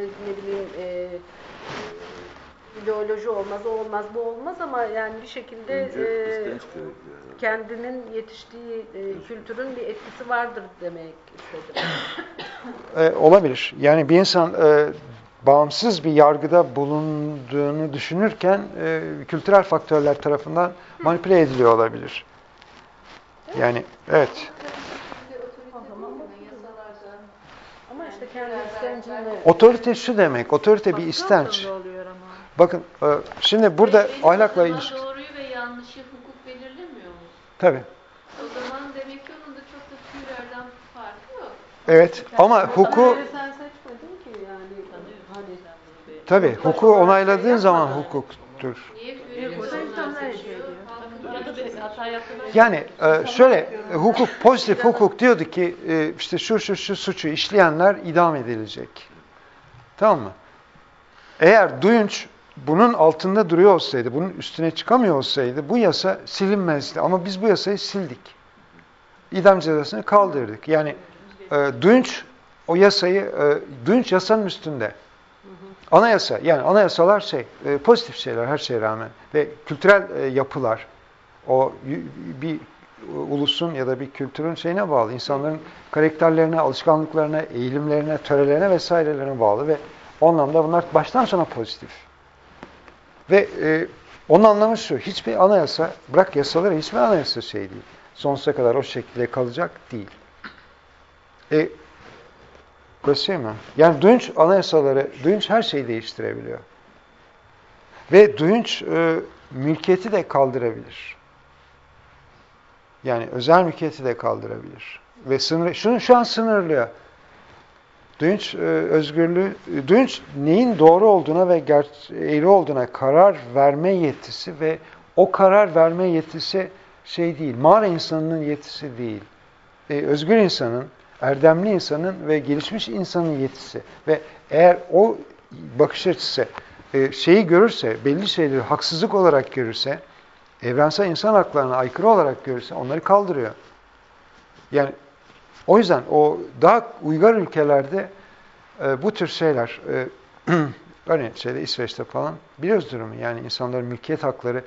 ideoloji olmaz, o olmaz, bu olmaz ama yani bir şekilde kendinin yetiştiği kültürün bir etkisi vardır demek istedim. Olabilir. Yani bir insan bağımsız bir yargıda bulunduğunu düşünürken kültürel faktörler tarafından manipüle ediliyor olabilir. Yani evet. Ama kendi istencini... Otorite şu demek, otorite bir istenç. Bakın şimdi burada ahlakla ilişki... Doğruyu ve yanlışı hukuk belirlemiyor mu? Tabii. O zaman demek ki onun da çok da Führer'den farkı yok. Evet ama hukuku... Sen seçmedin ki yani. Tabii hukuku onayladığın zaman hukuktur. Niye Führer'den seçiyor? Yani hukuk, pozitif hukuk diyordu ki şu suçu işleyenler idam edilecek. Tamam mı? Eğer duyunç bunun altında duruyor olsaydı, bunun üstüne çıkamıyor olsaydı bu yasa silinmezdi. Ama biz bu yasayı sildik. İdam cezasını kaldırdık. Yani duyunç o yasayı, duyunç yasanın üstünde. Anayasa, yani anayasalar pozitif şeyler her şeye rağmen ve kültürel yapılar o bir ulusun ya da bir kültürün bağlı. İnsanların karakterlerine, alışkanlıklarına, eğilimlerine, törelerine vesairelerine bağlı ve o anlamda bunlar baştan sona pozitif. Ve onun anlamı şu, hiçbir anayasa, bırak yasaları, hiçbir anayasa değil. Sonsuza kadar o şekilde kalacak değil. Burası mi? Yani duyunç her şeyi değiştirebiliyor. Ve duyunç mülkiyeti de kaldırabilir. Yani özel mülkiyeti de kaldırabilir. Ve şunu şu an sınırlıyor. Duyunç özgürlüğü, duyunç neyin doğru olduğuna ve eğri olduğuna karar verme yetisi ve o karar verme yetisi şey değil, mağara insanının yetisi değil. Özgür insanın, erdemli insanın ve gelişmiş insanın yetisi. Ve eğer o bakış açısı şeyi görürse, belli şeyleri haksızlık olarak görürse, evrensel insan haklarına aykırı olarak görürse onları kaldırıyor. Yani o yüzden o daha uygar ülkelerde bu tür şeyler, örneğin İsveç'te falan biliyoruz durumu. Yani insanların mülkiyet hakları,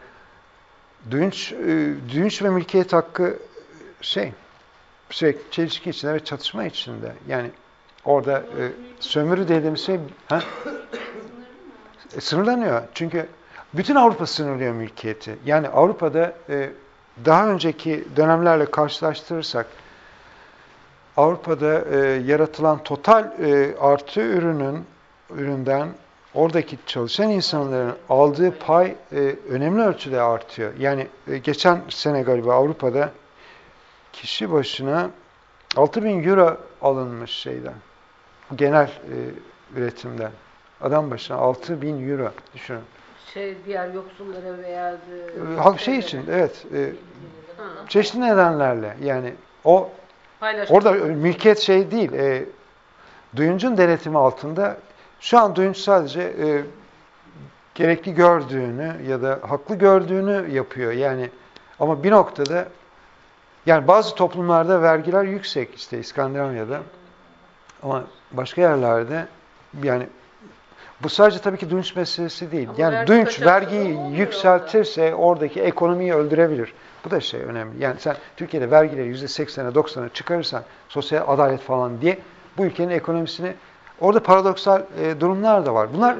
duyunç ve mülkiyet hakkı sürekli çelişki içinde ve çatışma içinde. Yani orada sömürü dediğimiz şey sınırlanıyor. Çünkü bütün Avrupa sınırlıyor mülkiyeti. Yani Avrupa'da daha önceki dönemlerle karşılaştırırsak Avrupa'da yaratılan total artı üründen oradaki çalışan insanların aldığı pay önemli ölçüde artıyor. Yani geçen sene galiba Avrupa'da kişi başına 6.000 euro alınmış şeyden. Genel üretimden. Adam başına 6.000 euro. Düşünün. Diğer yoksullara veya şey için evet. Çeşitli nedenlerle. Yani o orada mülkiyet şey değil. Duyuncun denetimi altında şu an duyunç sadece gerekli gördüğünü ya da haklı gördüğünü yapıyor. Yani ama bir noktada yani bazı toplumlarda vergiler yüksek, işte İskandinavya'da, ama başka yerlerde yani bu sadece tabii ki duyunç meselesi değil. Ama yani duyunç vergiyi yükseltirse oradaki ekonomiyi öldürebilir. Bu da önemli. Yani sen Türkiye'de vergileri %80'e 90'a çıkarırsan sosyal adalet falan diye bu ülkenin ekonomisini orada paradoksal durumlar da var. Bunlar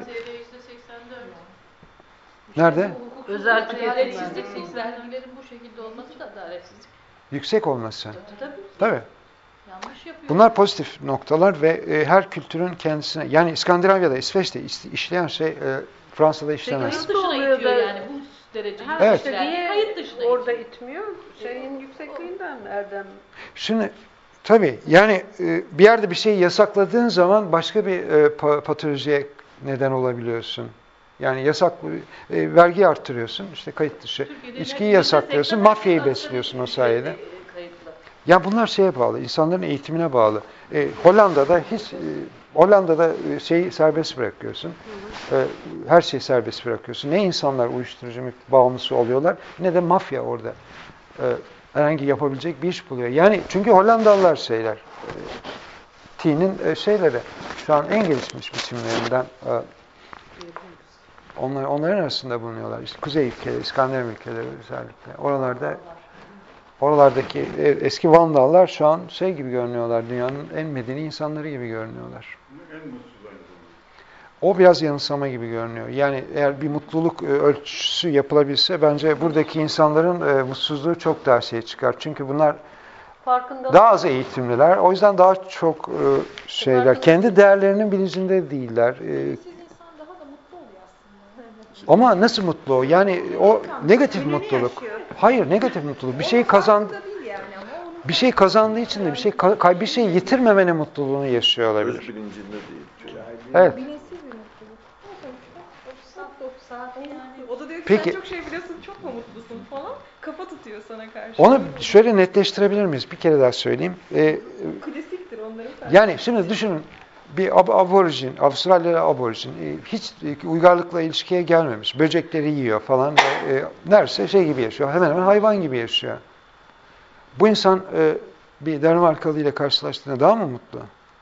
nerede? Özel tüketimlerde. Vergilerin bu şekilde olması da adaletsizlik. Yüksek olması. Tabii. Yanlış yapıyor. Bunlar pozitif noktalar ve her kültürün kendisine, yani İskandinavya'da, İsveç'te işleyen şey Fransa'da işlemez. Kayıt dışına itiyor yani bu derece. Evet. Kayıt dışına orada itiyor. itmiyor. Şeyin yüksekliğinden Erdem. Şimdi tabii yani bir yerde bir şeyi yasakladığın zaman başka bir patolojiye neden olabiliyorsun. Yani vergi arttırıyorsun, işte kayıt dışı. İçkiyi yasaklıyorsun, mafyayı besliyorsun o sayede. Ya bunlar şeye bağlı, insanların eğitimine bağlı. Hollanda'da şeyi serbest bırakıyorsun. Her şeyi serbest bırakıyorsun. Ne insanlar uyuşturucu bağımlısı oluyorlar, ne de mafya orada herhangi yapabilecek bir iş buluyor. Yani çünkü Hollandalılar T'nin şeyleri şu an en gelişmiş biçimlerinden onların arasında bulunuyorlar. İşte Kuzey ülkeleri, İskandinav ülkeleri özellikle. Oralardaki eski Vandallar şu an gibi görünüyorlar. Dünyanın en medeni insanları gibi görünüyorlar. En mutsuz aynı zamanda. O biraz yanılsama gibi görünüyor. Yani eğer bir mutluluk ölçüsü yapılabilse bence buradaki insanların mutsuzluğu çok daha çıkar. Çünkü bunlar daha az eğitimliler. O yüzden daha çok şeyler. Kendi değerlerinin bilincinde değiller. İnsan daha da mutlu oluyor aslında. Ama nasıl mutlu o? Yani o negatif mutluluk. Hayır, negatif mutluluk. Bir şey kazandığı için de bir şey yitirmemenin mutluluğunu yaşıyor olabilir. Öz bilincinde değil. Evet. Bilinçsiz bir mutluluk. O da diyor ki Peki. sen çok şey biliyorsun, çok mu mutlusun falan. Kafa tutuyor sana karşı. Onu şöyle netleştirebilir miyiz? Bir kere daha söyleyeyim. Klasiktir onların. Yani şimdi düşünün, bir Avustralyalı aborjin hiç uygarlıkla ilişkiye gelmemiş. Böcekleri yiyor falan ve neredeyse gibi yaşıyor. Hemen hemen hayvan gibi yaşıyor. Bu insan bir Danimarkalı ile karşılaştığında daha mı mutlu?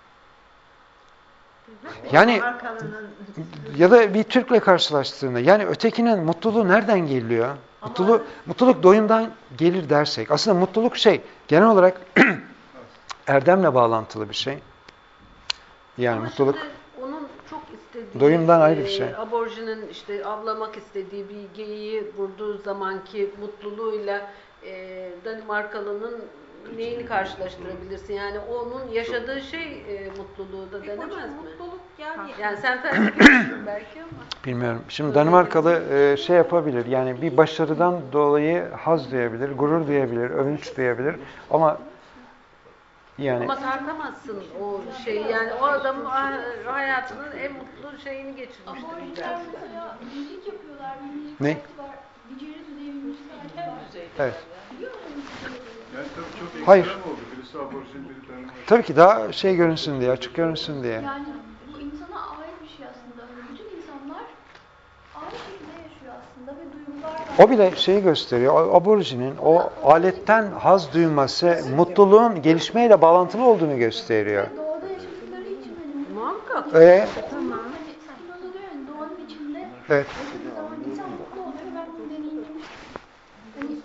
Yani ya da bir Türk'le karşılaştığında, yani ötekinin mutluluğu nereden geliyor? Mutluluk doyumdan gelir dersek. Aslında mutluluk genel olarak erdemle bağlantılı bir şey. Yani ama mutluluk onun çok istediği doyumdan ayrı bir şey. Aborjinin avlamak istediği bir geyiği vurduğu zamanki mutluluğuyla Danimarkalı'nın neyini karşılaştırabilirsin? Yani onun yaşadığı şey mutluluğu da denemez mi? Mutluluk yani. Yani sen felsefecisin belki ama. Bilmiyorum. Şimdi Danimarkalı şey yapabilir. Yani bir başarıdan dolayı haz duyabilir, gurur duyabilir, övünç duyabilir. Ama yani Ama tartamazsın o şeyi. Yani o adam hayatının en mutlu şeyini geçirmiştir. Aborjinler mesela müzik yapıyorlar. Bir müzik Ne? aleti var. Didgeridoo diye bir müzik aleti var. evet. Biliyor musunuz? Yani tabii çok ekstrem Hayır. oldu. Birisi aborjin, biri Danimarka. Tabii ki daha şey görünsün diye, açık görünsün diye. Yani bu insana ait bir şey aslında. Hani bütün insanlar aynı şekilde yaşıyor aslında ve duygular var. O bile şeyi gösteriyor. Aborjinin o aletten haz duyması, mutluluğun gelişmeyle bağlantılı olduğunu gösteriyor. Ve doğada yaşadıkları için hani Muhakkak. Ee, tamam. Hani Spinoza diyor yani doğanın içinde evet. yaşadığı zaman insan mutlu oluyor ve ben bunu deneyimlemiştim. Hani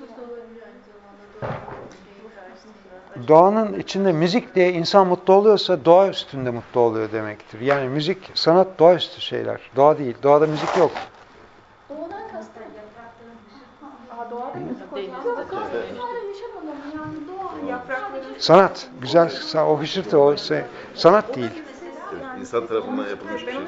Doğanın içinde müzik diye insan mutlu oluyorsa doğa üstünde mutlu oluyor demektir. Yani müzik, sanat doğaüstü şeyler. Doğa değil. Doğada müzik yok. doğadan kastım. Doğada müzik hocam. Yok kastım sadece yaşam alanı yani doğa. Yaprakları. Sanat, güzel, o hışırtı, o şey, sanat değil. İnsan tarafından yapılmış bir şey.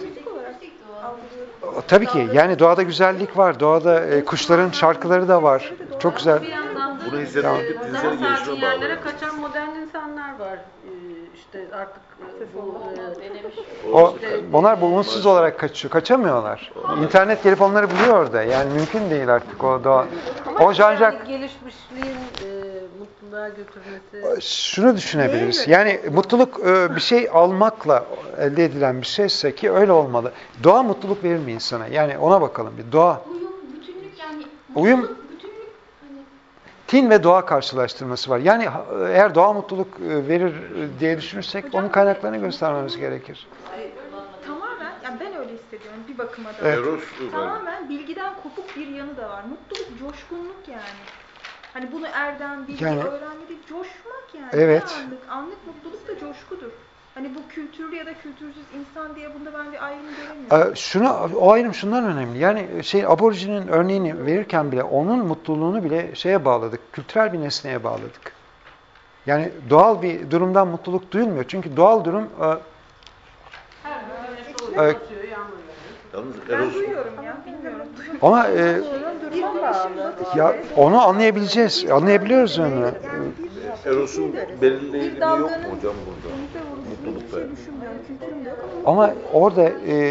Tabii ki, yani doğada güzellik var, doğada kuşların şarkıları da var. Çok güzel. Bir yandan da Bunu hissetmek daha zihinsel sakin gelişime bağlı. yerlere kaçan modern insanlar var. İşte artık bu denemiş. Onlar umutsuz olarak kaçıyor, kaçamıyorlar. İnternet gelip onları buluyor orada. Yani mümkün değil artık o doğa. O Jean-Jacques Yani gelişmişliğin mutluluğa götürmesi. şunu düşünebiliriz. Yani mutluluk bir şey almakla elde edilen bir şeyse ki öyle olmalı. Doğa mutluluk verir mi insana? Yani ona bakalım bir. Doğa. Uyum, bütünlük yani. Uyum, Bütünlük hani tin ve doğa karşılaştırması var. Yani eğer doğa mutluluk verir diye düşünürsek onun kaynaklarını göstermemiz gerekir. Tamamen, yani ben öyle hissediyorum bir bakıma da. Evet. Eros var. Tamamen bilgiden kopuk bir yanı da var. Mutluluk, coşkunluk yani. Hani bunu erdem, bilgi, Yani- öğrenme değil, coşmak yani. Evet. Bir anlık mutluluk da coşkudur. Hani bu kültürlü ya da kültürsüz insan diye bunda ben bir ayrım göremiyorum. O ayrım şundan önemli. Yani aborjinin örneğini verirken bile onun mutluluğunu bile şeye bağladık. Kültürel bir nesneye bağladık. Yani doğal bir durumdan mutluluk duyulmuyor. Çünkü doğal durum Yalnız Ben Eros duyuyorum ya, bilmiyorum. ama Duruma bağlı. ya onu anlayabileceğiz. Anlayabiliyoruz onu. Eros'un belirleyiciliği yok mu hocam burada? Mutlulukta. Ama orada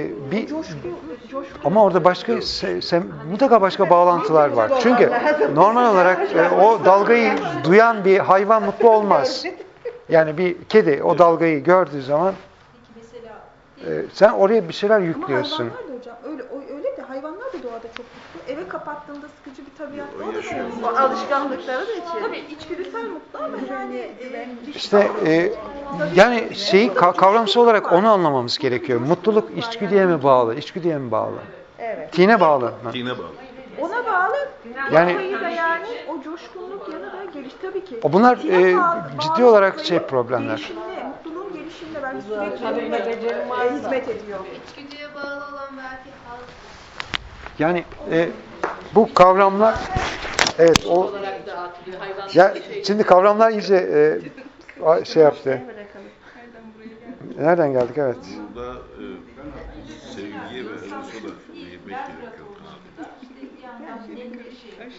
ama orada başka mutlaka başka bağlantılar var. Çünkü normal olarak o dalgayı duyan bir hayvan mutlu olmaz. Yani bir kedi o dalgayı gördüğü zaman sen oraya bir şeyler yüklüyorsun. Ama hayvanlar da hocam öyle de hayvanlar da doğada çok mutlu. Eve kapattığında sıkıcı bir tabiat O o da yaşıyor. mutlu. O alışkanlıkları da içerir. Tabii içgüdüsel mutlu ama yani İşte yani kavramsal olarak onu anlamamız gerekiyor. Mutluluk içgüdüye mi bağlı? İçgüdüye mi bağlı? Evet. Tine bağlı mı? Dine bağlı. ona bağlı. Yani- Kafayı da yani o coşkunluk yanı da geliş tabii ki. Bunlar Tine ciddi bağlı olarak kafayı problemler. Gelişimine, mutluluğun gelişimine belki Tabii ve becerim varsa. hizmet ediyor. İçgüdüye bağlı olan belki haz. Yani bu kavramlar evet o olarak dağıtılıyor. Hayvan ya şimdi kavramlar iyice şey yaptı. Nereden geldik? Evet. Burada sevgiye ve Eros'a da değinmek gerekiyor.